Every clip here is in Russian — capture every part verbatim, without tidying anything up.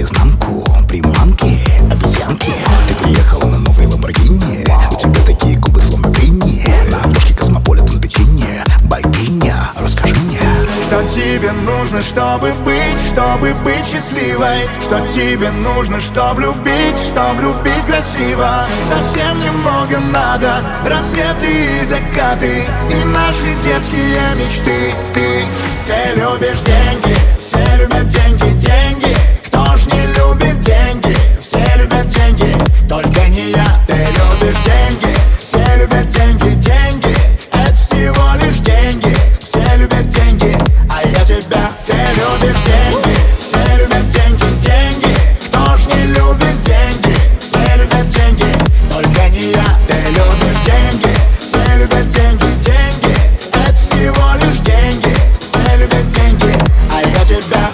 наизнанку. Приманки, обезьянки. Ты приехал на новой Ламборгини. У тебя такие губы, словно дыни. На обложке Космополитен бикини. Богиня, расскажи мне, что тебе нужно, чтобы быть, чтобы быть счастливой. Что тебе нужно, чтобы любить, чтобы любить красиво. Совсем немного надо, рассветы и закаты, и наши детские мечты. Ты, ты любишь деньги, все любят деньги, деньги. Кто ж не любит деньги? Все любят деньги, только не я. Ты любишь деньги, все любят деньги, деньги. Это всего лишь деньги, все любят деньги, а я тебя. Ты любишь деньги, все любят деньги, деньги. Кто ж не любит деньги? Все любят деньги, только не я. Ты любишь деньги, все любят деньги, деньги. Это всего лишь деньги, все любят деньги, а я тебя.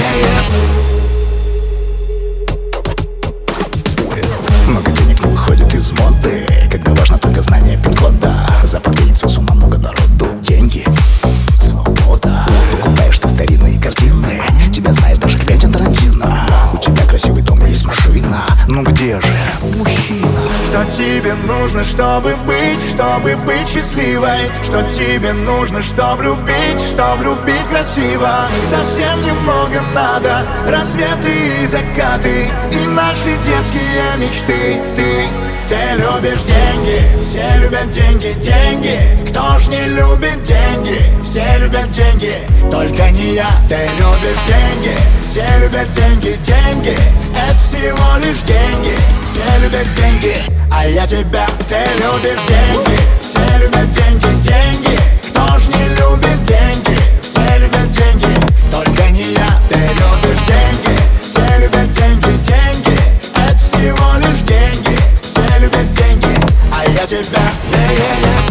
много денег не выходит из моды, когда важно только знание пин-кода. За подлинницу с ума много народу. Деньги, свобода. Покупаешь ты старинные картины, тебя знает даже Квентин Тарантино. У тебя красивый дом, есть машина, ну где же мужчина? Что тебе нужно, чтобы быть, чтобы быть счастливой? Что тебе нужно, чтобы любить, чтобы любить красиво? Совсем немного надо, рассветы и закаты, и наши детские мечты. Ты, ты любишь деньги, все любят деньги, деньги. Кто ж не любит деньги? Все любят деньги, только не я. Ты любишь деньги, все любят деньги, деньги. Это всего лишь деньги, все любят деньги, а я тебя. Ты любишь деньги, все любят деньги, деньги. Кто ж не любит деньги? Все любят деньги, только не я. Ты любишь деньги, все любят деньги, деньги. Это всего лишь деньги, все любят деньги, а я тебя. Yeah, yeah, yeah.